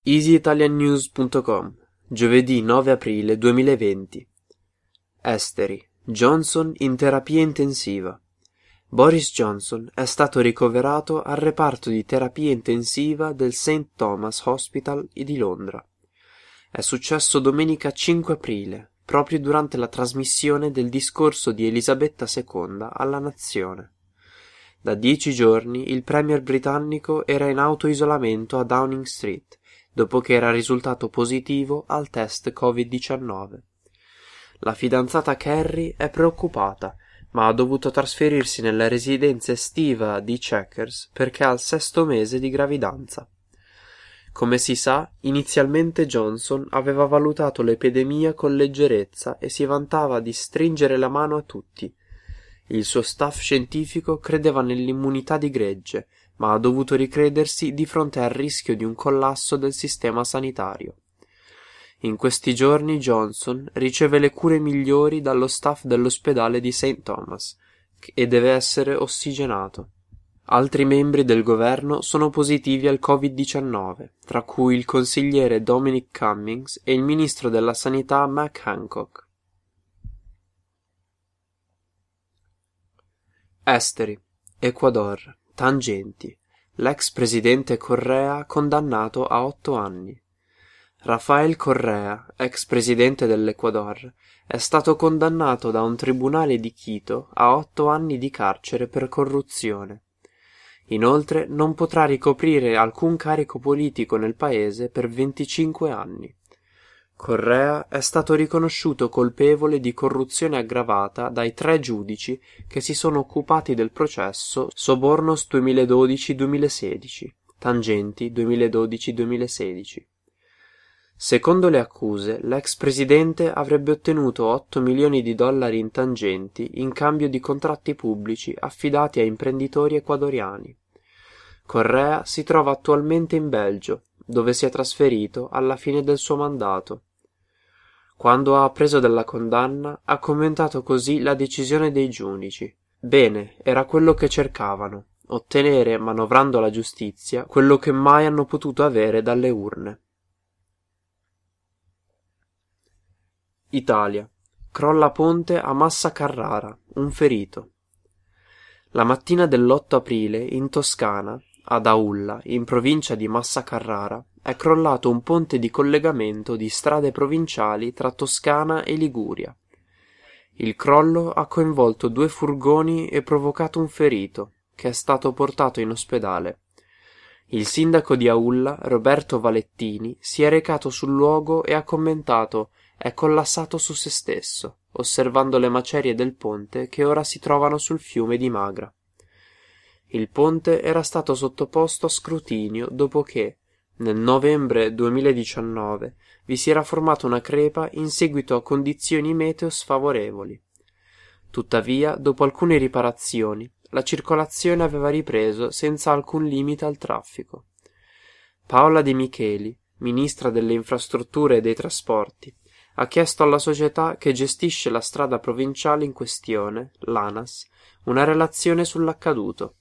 EasyItalianNews.com, giovedì 9 aprile 2020. Esteri. Johnson in terapia intensiva. Boris Johnson è stato ricoverato al reparto di terapia intensiva del St. Thomas' Hospital di Londra. È successo domenica 5 aprile, proprio durante la trasmissione del discorso di Elisabetta II alla nazione. Da 10 giorni il premier britannico era in autoisolamento a Downing Street, dopo che era risultato positivo al test Covid-19. La fidanzata Carrie è preoccupata, ma ha dovuto trasferirsi nella residenza estiva di Chequers perché ha il 6° mese di gravidanza. Come si sa, inizialmente Johnson aveva valutato l'epidemia con leggerezza e si vantava di stringere la mano a tutti. Il suo staff scientifico credeva nell'immunità di gregge, ma ha dovuto ricredersi di fronte al rischio di un collasso del sistema sanitario. In questi giorni Johnson riceve le cure migliori dallo staff dell'ospedale di St. Thomas e deve essere ossigenato. Altri membri del governo sono positivi al Covid-19, tra cui il consigliere Dominic Cummings e il ministro della sanità Matt Hancock. Esteri. Ecuador. Tangenti. L'ex presidente Correa condannato a 8 anni. Rafael Correa, ex presidente dell'Ecuador, è stato condannato da un tribunale di Quito a 8 anni di carcere per corruzione. Inoltre non potrà ricoprire alcun carico politico nel paese per 25 anni. Correa è stato riconosciuto colpevole di corruzione aggravata dai 3 giudici che si sono occupati del processo Sobornos 2012-2016, Tangenti 2012-2016. Secondo le accuse, l'ex presidente avrebbe ottenuto 8 milioni di dollari in tangenti in cambio di contratti pubblici affidati a imprenditori ecuadoriani. Correa si trova attualmente in Belgio, dove si è trasferito alla fine del suo mandato. Quando ha appreso della condanna, ha commentato così la decisione dei giudici. Bene, era quello che cercavano, ottenere, manovrando la giustizia, quello che mai hanno potuto avere dalle urne. Italia. Crolla ponte a Massa Carrara, un ferito. La mattina dell'8 aprile, in Toscana, ad Aulla, in provincia di Massa Carrara, è crollato un ponte di collegamento di strade provinciali tra Toscana e Liguria. Il crollo ha coinvolto 2 furgoni e provocato un ferito, che è stato portato in ospedale. Il sindaco di Aulla, Roberto Valettini, si è recato sul luogo e ha commentato: «È collassato su se stesso», osservando le macerie del ponte che ora si trovano sul fiume di Magra. Il ponte era stato sottoposto a scrutinio dopo che, nel novembre 2019, vi si era formata una crepa in seguito a condizioni meteo sfavorevoli. Tuttavia, dopo alcune riparazioni, la circolazione aveva ripreso senza alcun limite al traffico. Paola De Micheli, ministra delle infrastrutture e dei trasporti, ha chiesto alla società che gestisce la strada provinciale in questione, l'ANAS, una relazione sull'accaduto.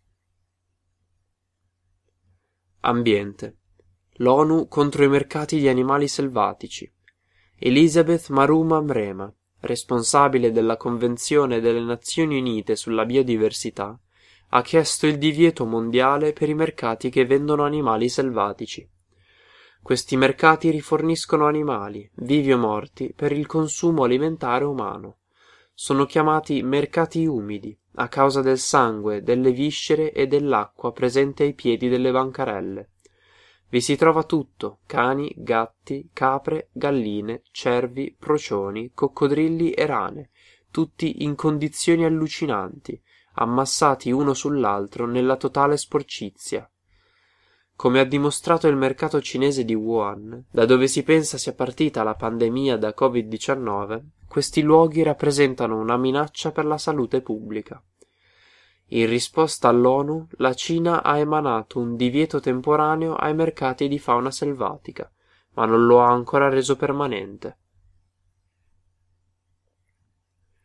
Ambiente. L'ONU contro i mercati di animali selvatici. Elisabeth Maruma Mrema, responsabile della Convenzione delle Nazioni Unite sulla biodiversità, ha chiesto il divieto mondiale per i mercati che vendono animali selvatici. Questi mercati riforniscono animali, vivi o morti, per il consumo alimentare umano. Sono chiamati mercati umidi, a causa del sangue, delle viscere e dell'acqua presente ai piedi delle bancarelle. Vi si trova tutto: cani, gatti, capre, galline, cervi, procioni, coccodrilli e rane, tutti in condizioni allucinanti, ammassati uno sull'altro nella totale sporcizia. Come ha dimostrato il mercato cinese di Wuhan, da dove si pensa sia partita la pandemia da Covid-19, questi luoghi rappresentano una minaccia per la salute pubblica. In risposta all'ONU, la Cina ha emanato un divieto temporaneo ai mercati di fauna selvatica, ma non lo ha ancora reso permanente.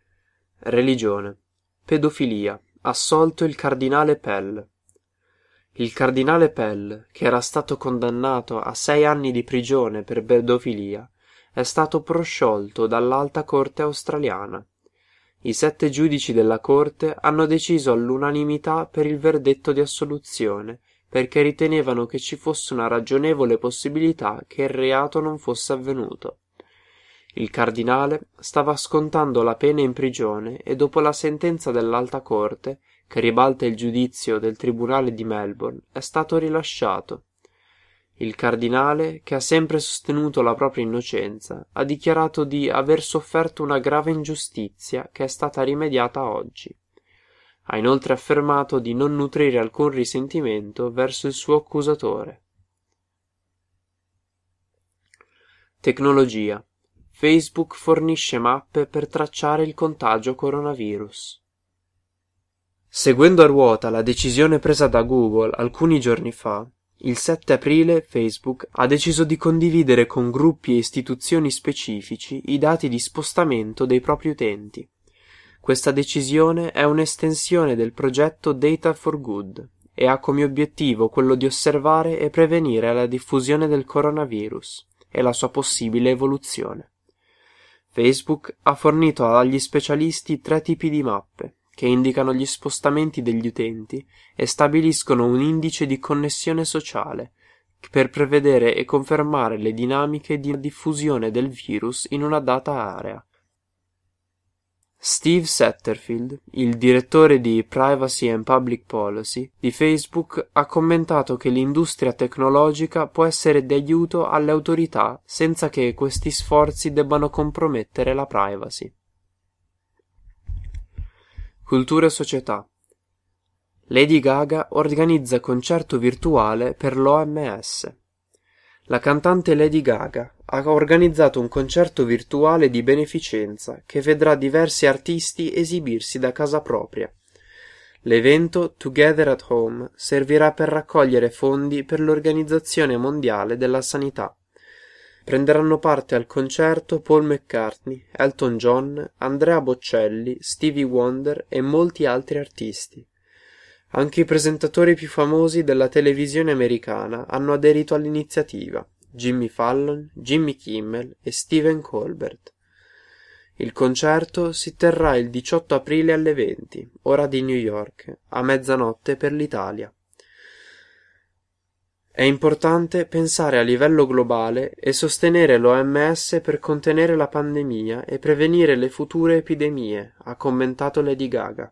Religione. Pedofilia. Assolto il cardinale Pell. Il cardinale Pell, che era stato condannato a 6 anni di prigione per pedofilia, è stato prosciolto dall'Alta Corte australiana. I 7 giudici della Corte hanno deciso all'unanimità per il verdetto di assoluzione, perché ritenevano che ci fosse una ragionevole possibilità che il reato non fosse avvenuto. Il cardinale stava scontando la pena in prigione e dopo la sentenza dell'Alta Corte, che ribalta il giudizio del Tribunale di Melbourne, è stato rilasciato. Il cardinale, che ha sempre sostenuto la propria innocenza, ha dichiarato di aver sofferto una grave ingiustizia che è stata rimediata oggi. Ha inoltre affermato di non nutrire alcun risentimento verso il suo accusatore. Tecnologia. Facebook fornisce mappe per tracciare il contagio coronavirus. Seguendo a ruota la decisione presa da Google alcuni giorni fa, il 7 aprile Facebook ha deciso di condividere con gruppi e istituzioni specifici i dati di spostamento dei propri utenti. Questa decisione è un'estensione del progetto Data for Good e ha come obiettivo quello di osservare e prevenire la diffusione del coronavirus e la sua possibile evoluzione. Facebook ha fornito agli specialisti 3 tipi di mappe che indicano gli spostamenti degli utenti e stabiliscono un indice di connessione sociale per prevedere e confermare le dinamiche di diffusione del virus in una data area. Steve Satterfield, il direttore di Privacy and Public Policy di Facebook, ha commentato che l'industria tecnologica può essere di aiuto alle autorità senza che questi sforzi debbano compromettere la privacy. Cultura e società. Lady Gaga organizza concerto virtuale per l'OMS. La cantante Lady Gaga ha organizzato un concerto virtuale di beneficenza che vedrà diversi artisti esibirsi da casa propria. L'evento Together at Home servirà per raccogliere fondi per l'Organizzazione Mondiale della Sanità. Prenderanno parte al concerto Paul McCartney, Elton John, Andrea Bocelli, Stevie Wonder e molti altri artisti. Anche i presentatori più famosi della televisione americana hanno aderito all'iniziativa: Jimmy Fallon, Jimmy Kimmel e Stephen Colbert. Il concerto si terrà il 18 aprile alle 20, ora di New York, a mezzanotte per l'Italia. È importante pensare a livello globale e sostenere l'OMS per contenere la pandemia e prevenire le future epidemie, ha commentato Lady Gaga.